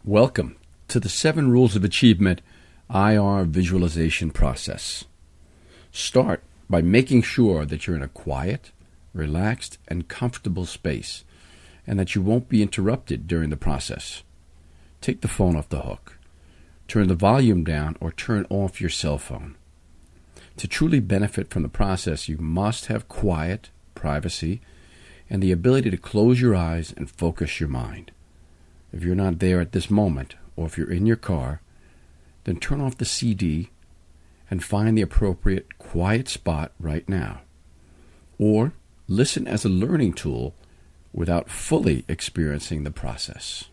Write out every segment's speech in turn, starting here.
Welcome to the 7 Rules of Achievement IR visualization process. Start by making sure that you're in a quiet, relaxed, and comfortable space, and that you won't be interrupted during the process. Take the phone off the hook. Turn the volume down or turn off your cell phone. To truly benefit from the process, you must have quiet, privacy, and the ability to close your eyes and focus your mind. If you're not there at this moment, or if you're in your car, then turn off the CD and find the appropriate quiet spot right now. Or listen as a learning tool without fully experiencing the process.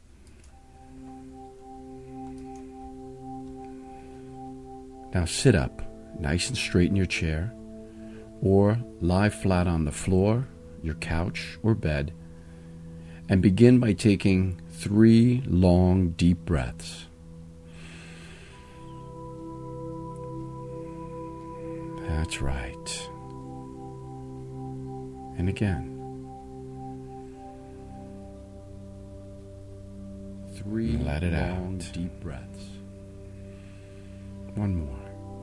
Now sit up, nice and straight in your chair, or lie flat on the floor, your couch, or bed, and begin by taking 3 long, deep breaths. That's right. And again. 3 Let it long, out. Deep breaths. One more.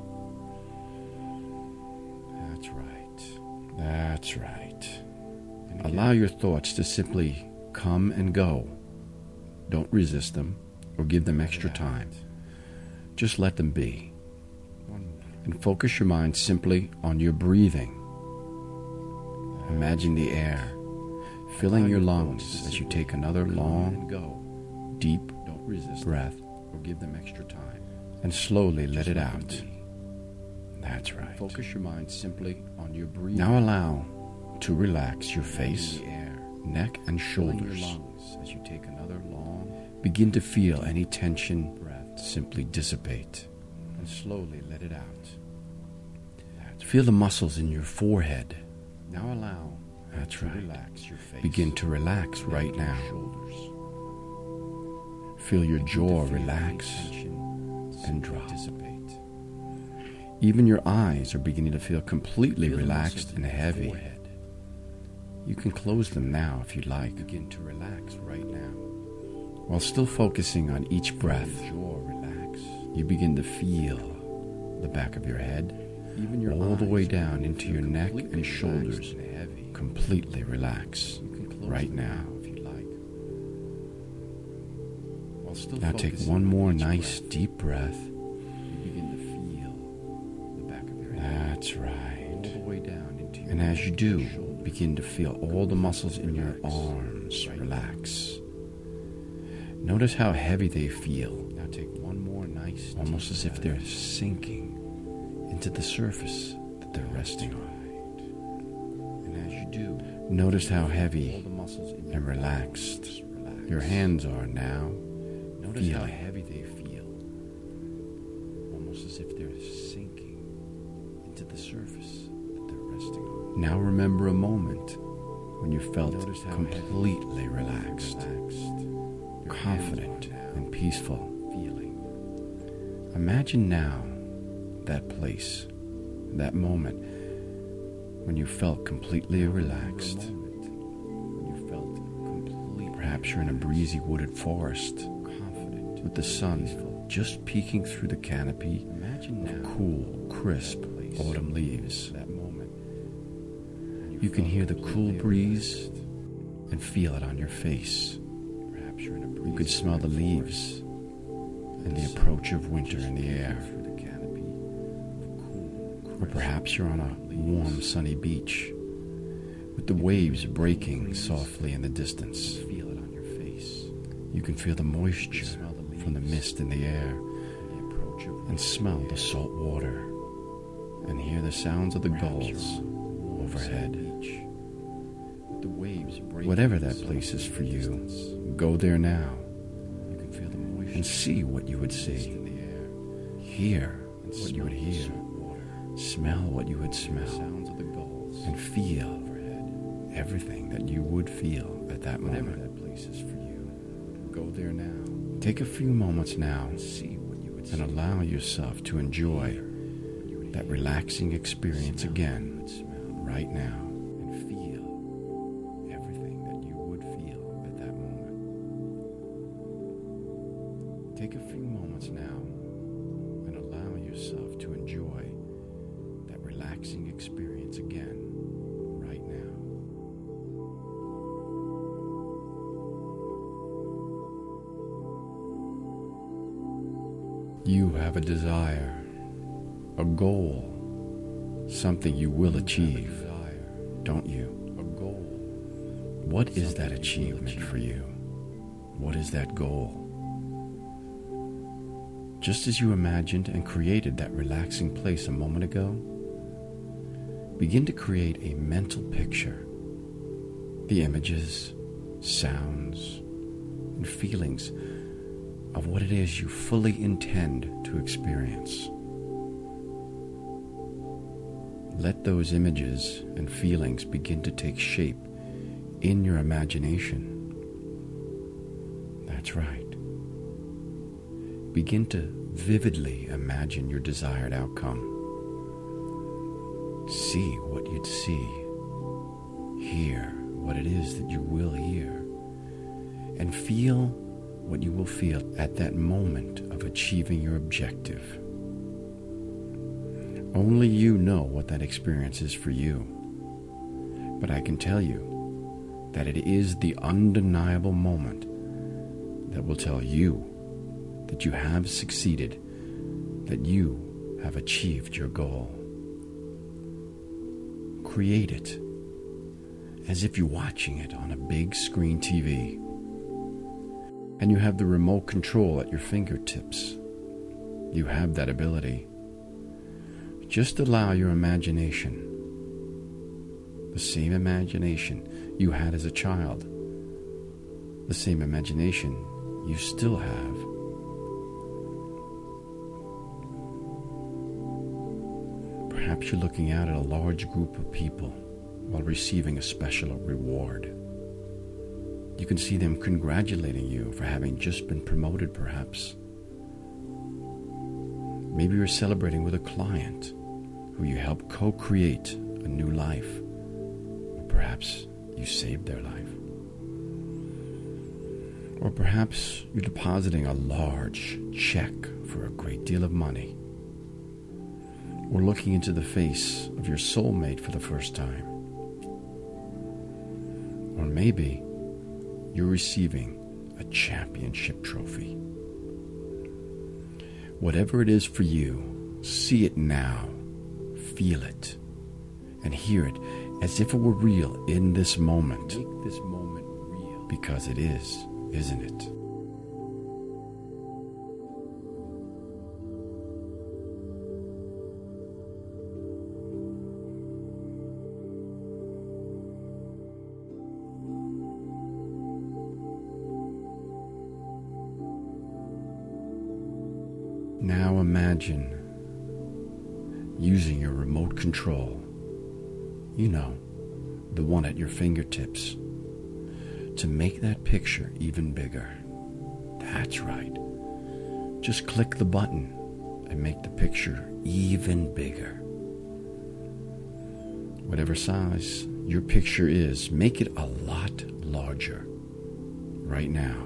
That's right. That's right. Allow your thoughts to simply come and go. Don't resist them or give them extra time. Just let them be. And focus your mind simply on your breathing. Imagine the air filling your lungs as you take another long, deep breath, or give them extra time, and slowly let it out. That's right. Focus your mind simply on your breathing. Now allow to relax your face, neck, and shoulders. As you take another long, begin to feel any tension simply dissipate, and slowly let it out. Feel the muscles in your forehead. Now allow to relax your face. Begin to relax right now. Feel your jaw relax and drop. Even your eyes are beginning to feel completely relaxed and heavy. You can close them now if you'd like. Begin to relax right now. While still focusing on each breath, you begin to feel the back of your head, all the way down into your neck and shoulders, completely relax right now. Now take one more nice deep breath. That's right. And as you do, begin to feel all the muscles in your arms relax. Notice how heavy they feel. Now take one more nice, almost as if they're sinking into the surface that they're resting on. And as you do, notice how heavy and relaxed your hands are now. Notice how heavy they feel, almost as if they're sinking into the surface that they're resting on. Now remember a moment when you felt completely relaxed, confident, and peaceful. Imagine now that place, that moment when you felt completely relaxed. Perhaps you're in a breezy wooded forest with the sun just peeking through the canopy of cool, crisp autumn leaves. You can hear the cool breeze and feel it on your face. You could smell the leaves and the approach of winter in the air. Or perhaps you're on a warm, sunny beach with the waves breaking softly in the distance. You can feel the moisture from the mist in the air and smell the salt water and hear the sounds of the gulls overhead. Whatever that place is for you, go there now and see what you would see, hear what you would hear, smell what you would smell, and feel everything that you would feel at that moment. Whatever that place is for you, go there now. Take a few moments now and allow yourself to enjoy that relaxing experience again, right now. And feel everything that you would feel at that moment. Take a few moments now and allow yourself to enjoy that relaxing experience again right now. You have a desire, a goal, something you will achieve, don't you? A goal. What is that achievement for you? What is that goal? Just as you imagined and created that relaxing place a moment ago, begin to create a mental picture. The images, sounds, and feelings of what it is you fully intend to experience. Let those images and feelings begin to take shape in your imagination. That's right. Begin to vividly imagine your desired outcome. See what you'd see. Hear what it is that you will hear. And feel what you will feel at that moment of achieving your objective. Only you know what that experience is for you. But I can tell you that it is the undeniable moment that will tell you that you have succeeded, that you have achieved your goal. Create it as if you're watching it on a big screen TV, and you have the remote control at your fingertips. You have that ability. Just allow your imagination, the same imagination you had as a child, the same imagination you still have. Perhaps you're looking out at a large group of people while receiving a special reward. You can see them congratulating you for having just been promoted, perhaps. Maybe you're celebrating with a client who you helped co-create a new life. Or perhaps you saved their life. Or perhaps you're depositing a large check for a great deal of money. Or looking into the face of your soulmate for the first time. Or maybe you're receiving a championship trophy. Whatever it is for you, see it now, feel it, and hear it as if it were real in this moment. Make this moment real. Because it is, isn't it? Now imagine using your remote control, you know, the one at your fingertips, to make that picture even bigger. That's right. Just click the button and make the picture even bigger. Whatever size your picture is, make it a lot larger right now.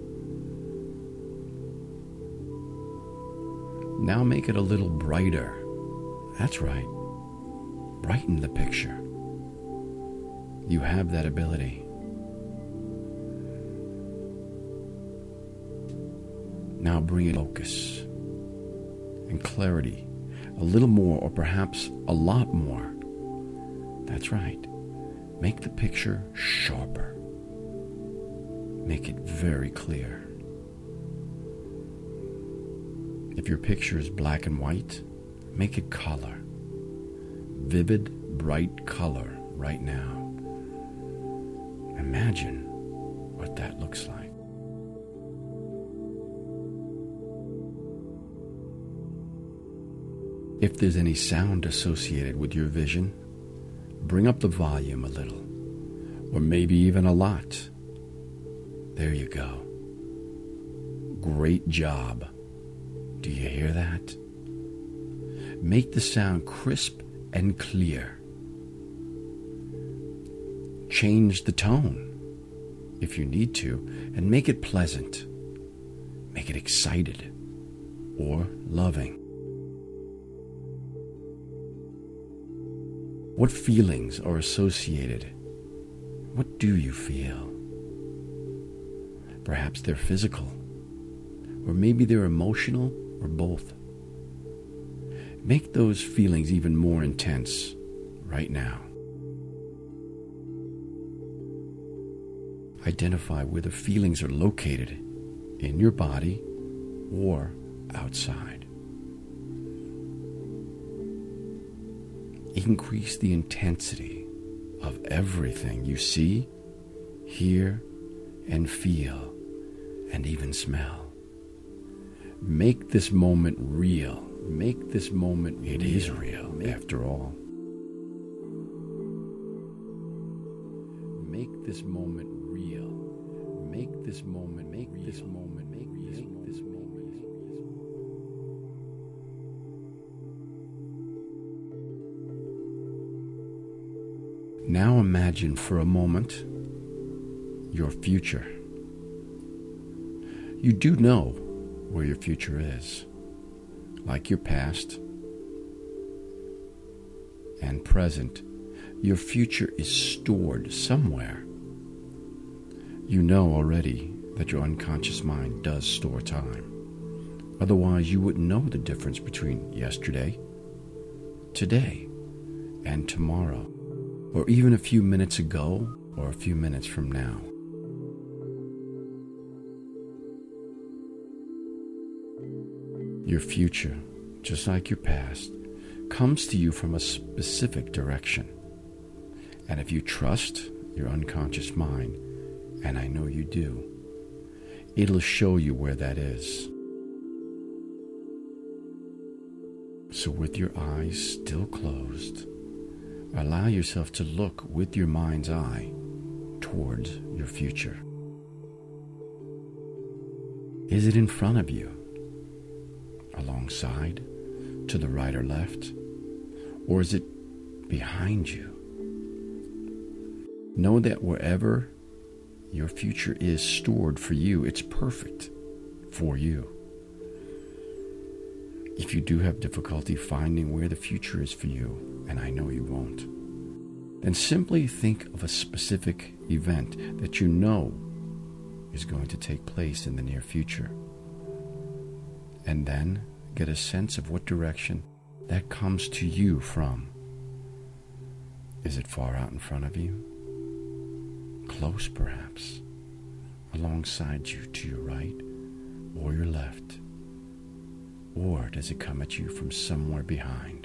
Now make it a little brighter. That's right. Brighten the picture. You have that ability. Now bring it focus and clarity, a little more or perhaps a lot more. That's right. Make the picture sharper. Make it very clear. If your picture is black and white, make it color. Vivid, bright color right now. Imagine what that looks like. If there's any sound associated with your vision, bring up the volume a little, or maybe even a lot. There you go. Great job. Do you hear that? Make the sound crisp and clear. Change the tone if you need to, and make it pleasant. Make make it excited or loving? What feelings are associated? What do you feel? Perhaps they're physical, or maybe they're emotional, or both. Make those feelings even more intense right now. Identify where the feelings are located in your body or outside. Increase the intensity of everything you see, hear, and feel, and even smell. Make this moment real. Make this moment real. It is real, after all. Make this moment real. Make this moment, make this moment, make this moment. Now imagine for a moment your future. You do know where your future is, like your past and present. Your future is stored somewhere. You know already that your unconscious mind does store time. Otherwise, you wouldn't know the difference between yesterday, today, and tomorrow, or even a few minutes ago or a few minutes from now. Your future, just like your past, comes to you from a specific direction. And if you trust your unconscious mind, and I know you do, it'll show you where that is. So with your eyes still closed, allow yourself to look with your mind's eye towards your future. Is it in front of you? Alongside? To the right or left? Or is it behind you? Know that wherever your future is stored for you, it's perfect for you. If you do have difficulty finding where the future is for you, and I know you won't, then simply think of a specific event that you know is going to take place in the near future. And then get a sense of what direction that comes to you from. Is it far out in front of you? Close, perhaps, alongside you to your right or your left? Or does it come at you from somewhere behind?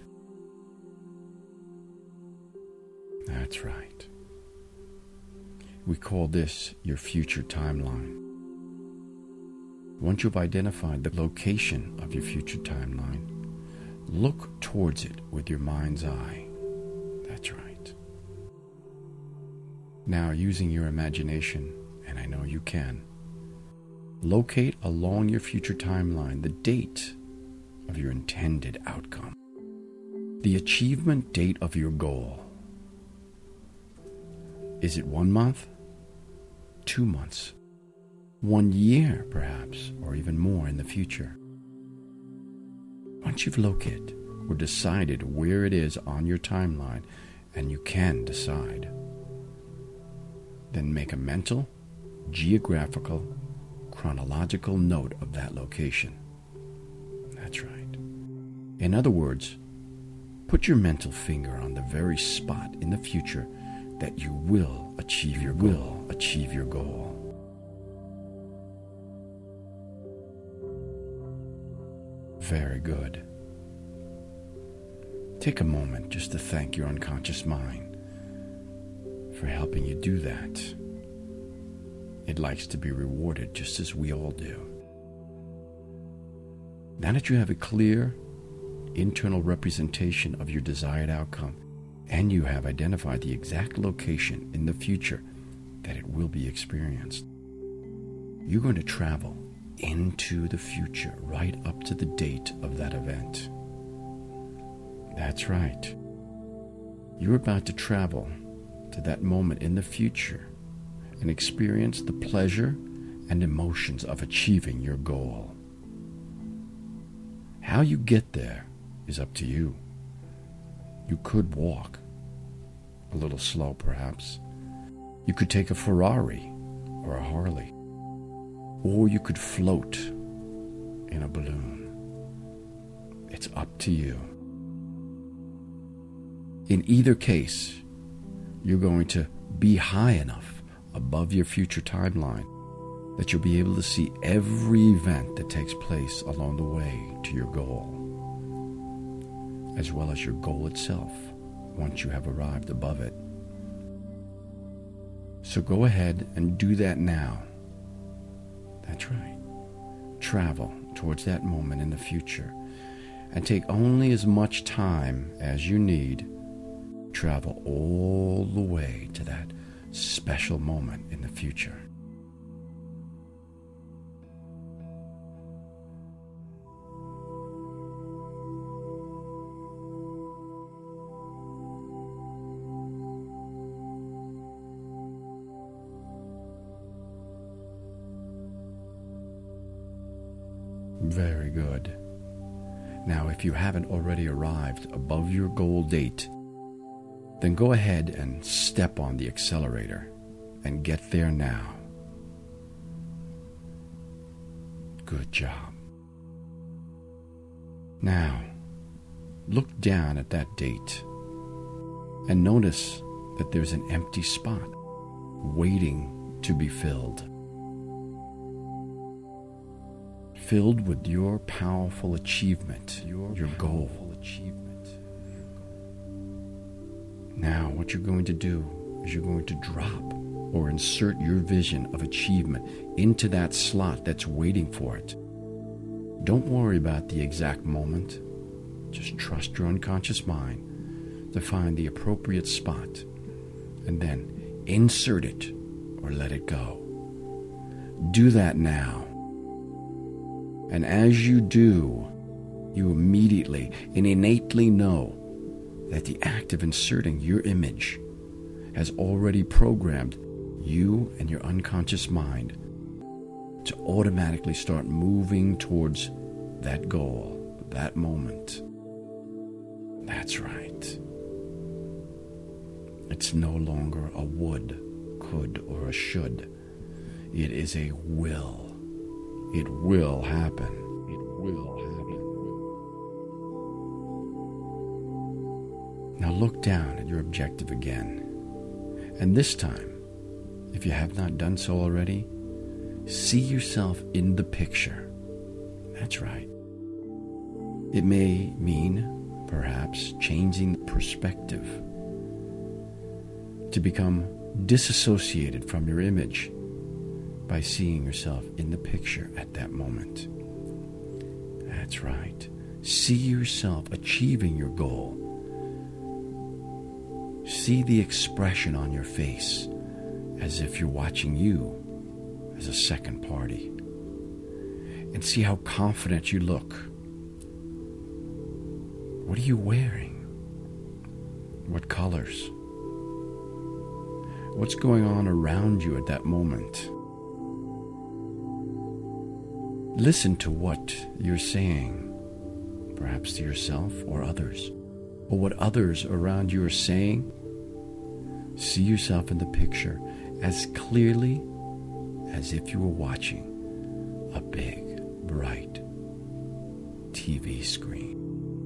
That's right. We call this your future timeline. Once you've identified the location of your future timeline, look towards it with your mind's eye. That's right. Now, using your imagination, and I know you can, locate along your future timeline the date of your intended outcome, the achievement date of your goal. Is it 1 month? 2 months? 1 year, perhaps, or even more in the future? Once you've located or decided where it is on your timeline, and you can decide, then make a mental, geographical, chronological note of that location. That's right. In other words, put your mental finger on the very spot in the future that you will achieve your goal. Very good. Take a moment just to thank your unconscious mind for helping you do that. It likes to be rewarded just as we all do. Now that you have a clear internal representation of your desired outcome, and you have identified the exact location in the future that it will be experienced, you're going to travel into the future right up to the date of that event. That's right. You're about to travel to that moment in the future and experience the pleasure and emotions of achieving your goal. How you get there is up to you. You could walk, a little slow perhaps. You could take a Ferrari or a Harley, or you could float in a balloon. It's up to you. In either case, you're going to be high enough above your future timeline that you'll be able to see every event that takes place along the way to your goal, as well as your goal itself once you have arrived above it. So go ahead and do that now. That's right. Travel towards that moment in the future and take only as much time as you need. Travel all the way to that special moment in the future. Very good. Now, if you haven't already arrived above your goal date, then go ahead and step on the accelerator and get there now. Good job. Now, look down at that date and notice that there's an empty spot waiting to be filled. Filled with your powerful achievement, your goal. Now, what you're going to do is you're going to drop or insert your vision of achievement into that slot that's waiting for it. Don't worry about the exact moment. Just trust your unconscious mind to find the appropriate spot and then insert it or let it go. Do that now. And as you do, you immediately and innately know that the act of inserting your image has already programmed you and your unconscious mind to automatically start moving towards that goal, that moment. That's right. It's no longer a would, could, or a should. It is a will. It will happen. It will happen. Now look down at your objective again. And this time, if you have not done so already, see yourself in the picture. That's right. It may mean, perhaps, changing perspective to become disassociated from your image by seeing yourself in the picture at that moment. That's right. See yourself achieving your goal. See the expression on your face as if you're watching you as a second party. And see how confident you look. What are you wearing? What colors? What's going on around you at that moment? Listen to what you're saying, perhaps to yourself or others, or what others around you are saying. See yourself in the picture as clearly as if you were watching a big, bright TV screen.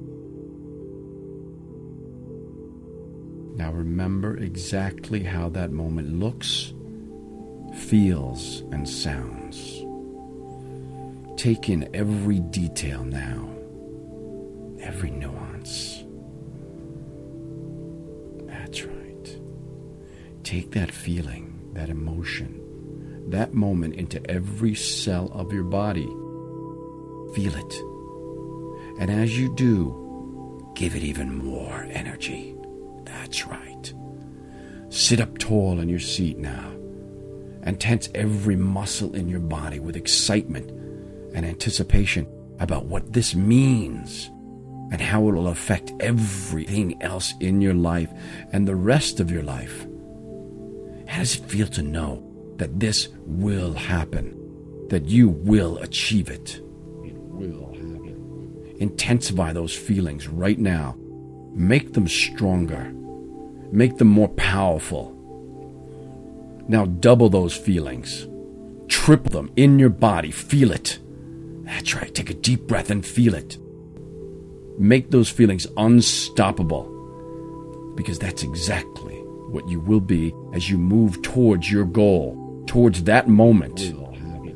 Now remember exactly how that moment looks, feels, and sounds. Take in every detail now, every nuance. That's right. Take that feeling, that emotion, that moment into every cell of your body. Feel it. And as you do, give it even more energy. That's right. Sit up tall in your seat now and tense every muscle in your body with excitement and anticipation about what this means and how it will affect everything else in your life and the rest of your life. How does it feel to know that this will happen? that you will achieve it. It will happen. Intensify those feelings right now. Make them stronger. Make them more powerful. Now double those feelings. Triple them in your body. Feel it. That's right. Take a deep breath and feel it. Make those feelings unstoppable, because that's exactly what you will be as you move towards your goal, towards that moment. It will happen.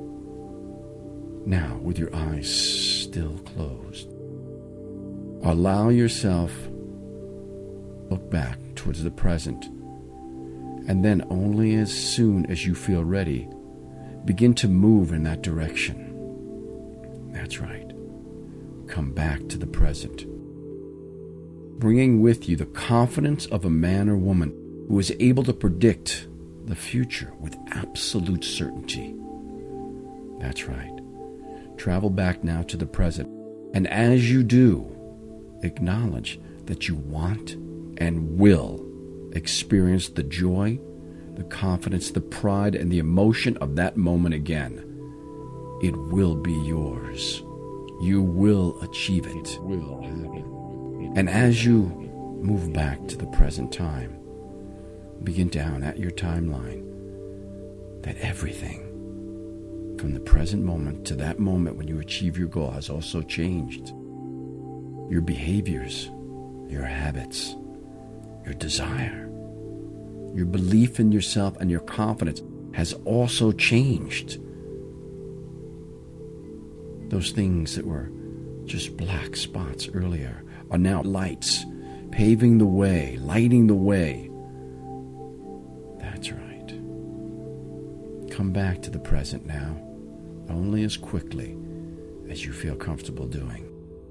Now, with your eyes still closed, allow yourself to look back towards the present, and then only as soon as you feel ready, begin to move in that direction. That's right. Come back to the present, bringing with you the confidence of a man or woman who is able to predict the future with absolute certainty. That's right. Travel back now to the present, and as you do, acknowledge that you want and will experience the joy, the confidence, the pride, and the emotion of that moment again. It will be yours. You will achieve it. It will happen. And as you move back to the present time, begin down at your timeline that everything from the present moment to that moment when you achieve your goal has also changed. Your behaviors, your habits, your desire, your belief in yourself and your confidence has also changed. Those things that were just black spots earlier are now lights, paving the way, lighting the way. That's right. Come back to the present now, only as quickly as you feel comfortable doing.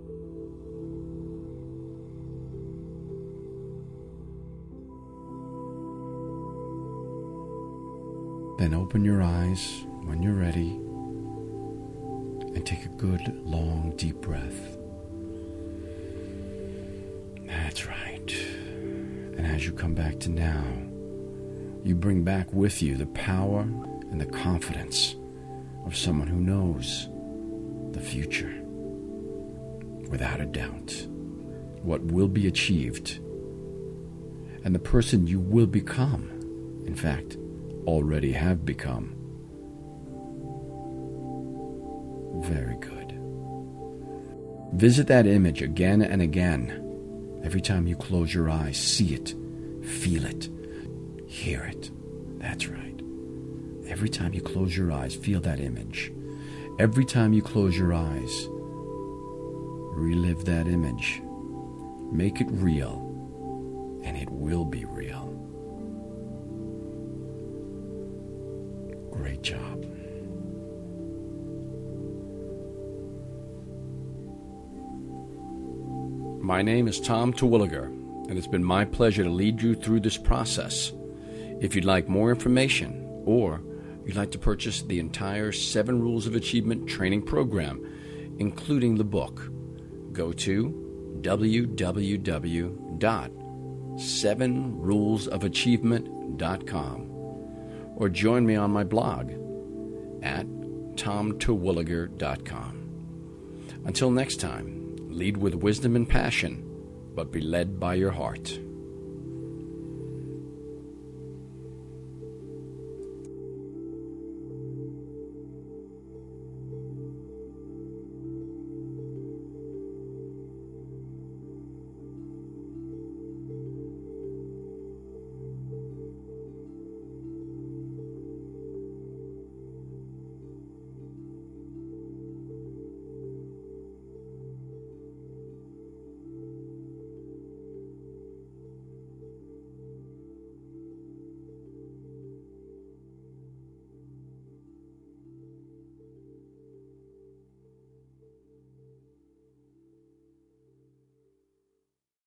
Then open your eyes when you're ready and take a good, long, deep breath. That's right. And as you come back to now, you bring back with you the power and the confidence of someone who knows the future, without a doubt, what will be achieved, and the person you will become, in fact, already have become. Very good. Visit that image again and again. Every time you close your eyes, see it, feel it, hear it. That's right. Every time you close your eyes, feel that image. Every time you close your eyes, relive that image. Make it real, and it will be real. Great job. My name is Tom Terwilliger, and it's been my pleasure to lead you through this process. If you'd like more information, or you'd like to purchase the entire 7 Rules of Achievement training program, including the book, go to www.7rulesofachievement.com or join me on my blog at tomterwilliger.com. Until next time, lead with wisdom and passion, but be led by your heart.